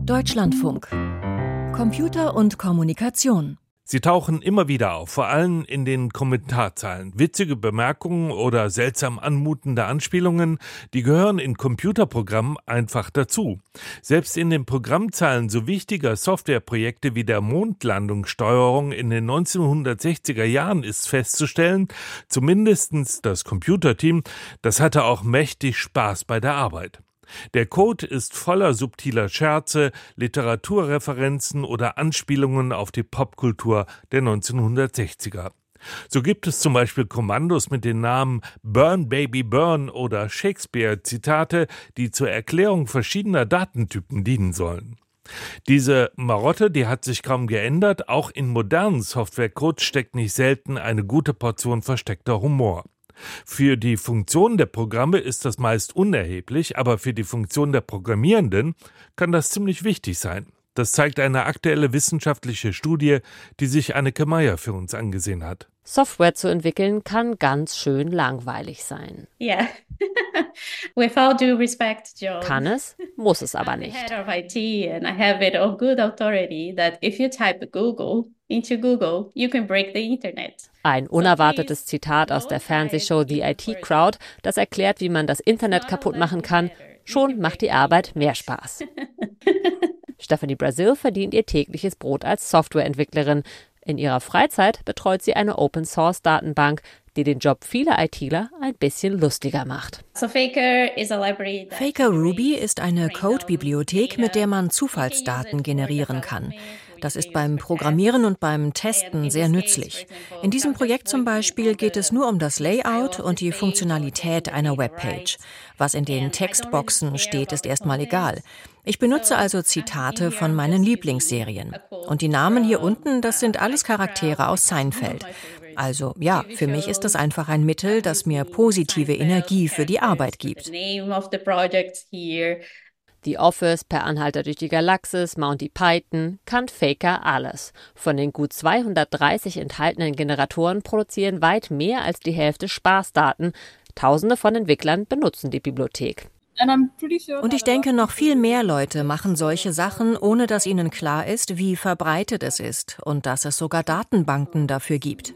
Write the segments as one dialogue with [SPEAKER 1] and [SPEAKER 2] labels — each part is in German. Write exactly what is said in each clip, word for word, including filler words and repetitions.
[SPEAKER 1] Deutschlandfunk. Computer und Kommunikation.
[SPEAKER 2] Sie tauchen immer wieder auf, vor allem in den Kommentarzeilen. Witzige Bemerkungen oder seltsam anmutende Anspielungen, die gehören in Computerprogrammen einfach dazu. Selbst in den Programmzeilen so wichtiger Softwareprojekte wie der Mondlandungssteuerung in den neunzehnhundertsechziger Jahren ist festzustellen, zumindest das Computerteam, das hatte auch mächtig Spaß bei der Arbeit. Der Code ist voller subtiler Scherze, Literaturreferenzen oder Anspielungen auf die Popkultur der neunzehnhundertsechziger. So gibt es zum Beispiel Kommandos mit den Namen Burn Baby Burn oder Shakespeare-Zitate, die zur Erklärung verschiedener Datentypen dienen sollen. Diese Marotte, die hat sich kaum geändert, auch in modernen Softwarecodes steckt nicht selten eine gute Portion versteckter Humor. Für die Funktion der Programme ist das meist unerheblich, aber für die Funktion der Programmierenden kann das ziemlich wichtig sein. Das zeigt eine aktuelle wissenschaftliche Studie, die sich Anneke Meyer für uns angesehen hat.
[SPEAKER 3] Software zu entwickeln kann ganz schön langweilig sein.
[SPEAKER 4] Yeah. With all due respect, John.
[SPEAKER 3] Kann es, muss es aber nicht.
[SPEAKER 4] I'm the head of I T and I have it on good authority that if you type Google into Google, you can break the internet.
[SPEAKER 3] Ein unerwartetes Zitat aus der Fernsehshow The I T Crowd, das erklärt, wie man das Internet kaputt machen kann. Schon macht die Arbeit mehr Spaß. Stephanie Brazil verdient ihr tägliches Brot als Softwareentwicklerin. In ihrer Freizeit betreut sie eine Open-Source-Datenbank, die den Job vieler ITler ein bisschen lustiger macht.
[SPEAKER 1] Faker Ruby ist eine Code-Bibliothek, mit der man Zufallsdaten generieren kann. Das ist beim Programmieren und beim Testen sehr nützlich. In diesem Projekt zum Beispiel geht es nur um das Layout und die Funktionalität einer Webpage. Was in den Textboxen steht, ist erstmal egal. Ich benutze also Zitate von meinen Lieblingsserien. Und die Namen hier unten, das sind alles Charaktere aus Seinfeld. Also ja, für mich ist das einfach ein Mittel, das mir positive Energie für die Arbeit gibt.
[SPEAKER 3] The Office, Per Anhalter durch die Galaxis, Monty Python, kann Faker alles. Von den gut zweihundertdreißig enthaltenen Generatoren produzieren weit mehr als die Hälfte Spaßdaten. Tausende von Entwicklern benutzen die Bibliothek.
[SPEAKER 1] Und ich denke, noch viel mehr Leute machen solche Sachen, ohne dass ihnen klar ist, wie verbreitet es ist und dass es sogar Datenbanken dafür gibt.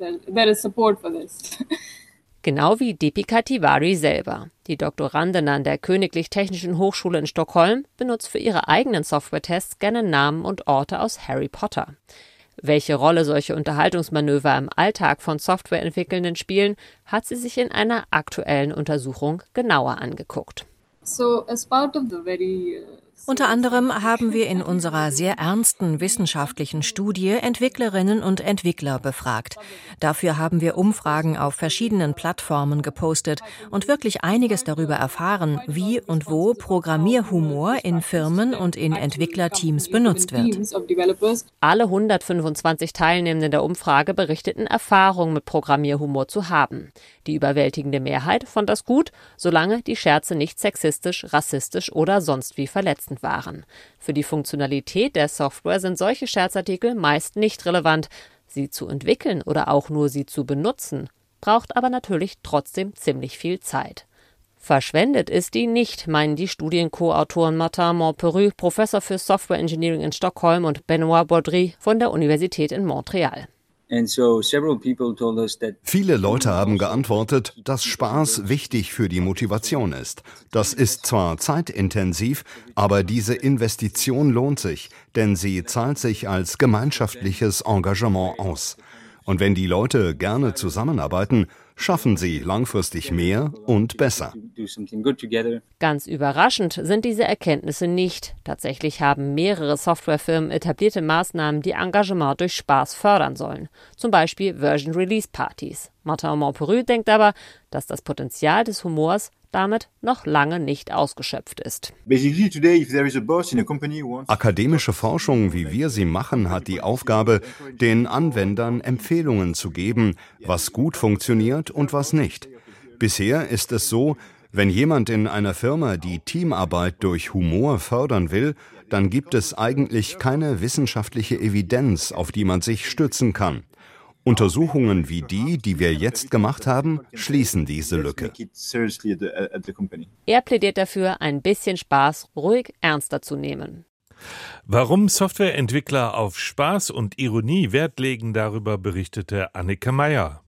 [SPEAKER 3] Genau wie Deepika Tiwari selber. Die Doktorandin an der Königlich Technischen Hochschule in Stockholm benutzt für ihre eigenen Softwaretests gerne Namen und Orte aus Harry Potter. Welche Rolle solche Unterhaltungsmanöver im Alltag von Softwareentwicklenden spielen, hat sie sich in einer aktuellen Untersuchung genauer angeguckt.
[SPEAKER 1] So, as part of the very Unter anderem haben wir in unserer sehr ernsten wissenschaftlichen Studie Entwicklerinnen und Entwickler befragt. Dafür haben wir Umfragen auf verschiedenen Plattformen gepostet und wirklich einiges darüber erfahren, wie und wo Programmierhumor in Firmen und in Entwicklerteams benutzt wird.
[SPEAKER 3] Alle hundertfünfundzwanzig Teilnehmenden der Umfrage berichteten, Erfahrung mit Programmierhumor zu haben. Die überwältigende Mehrheit fand das gut, solange die Scherze nicht sexistisch, rassistisch oder sonst wie verletzend waren. Für die Funktionalität der Software sind solche Scherzartikel meist nicht relevant. Sie zu entwickeln oder auch nur sie zu benutzen, braucht aber natürlich trotzdem ziemlich viel Zeit. Verschwendet ist die nicht, meinen die Studienko-Autoren Martin Montperu, Professor für Software Engineering in Stockholm, und Benoit Baudry von der Universität in Montreal.
[SPEAKER 5] Viele Leute haben geantwortet, dass Spaß wichtig für die Motivation ist. Das ist zwar zeitintensiv, aber diese Investition lohnt sich, denn sie zahlt sich als gemeinschaftliches Engagement aus. Und wenn die Leute gerne zusammenarbeiten, schaffen sie langfristig mehr und besser.
[SPEAKER 3] Ganz überraschend sind diese Erkenntnisse nicht. Tatsächlich haben mehrere Softwarefirmen etablierte Maßnahmen, die Engagement durch Spaß fördern sollen. Zum Beispiel Version-Release-Partys. Martin Montperu denkt aber, dass das Potenzial des Humors damit noch lange nicht ausgeschöpft ist.
[SPEAKER 5] Akademische Forschung, wie wir sie machen, hat die Aufgabe, den Anwendern Empfehlungen zu geben, was gut funktioniert und was nicht. Bisher ist es so, wenn jemand in einer Firma die Teamarbeit durch Humor fördern will, dann gibt es eigentlich keine wissenschaftliche Evidenz, auf die man sich stützen kann. Untersuchungen wie die, die wir jetzt gemacht haben, schließen diese Lücke.
[SPEAKER 3] Er plädiert dafür, ein bisschen Spaß ruhig ernster zu nehmen.
[SPEAKER 2] Warum Softwareentwickler auf Spaß und Ironie Wert legen, darüber berichtete Annika Meyer.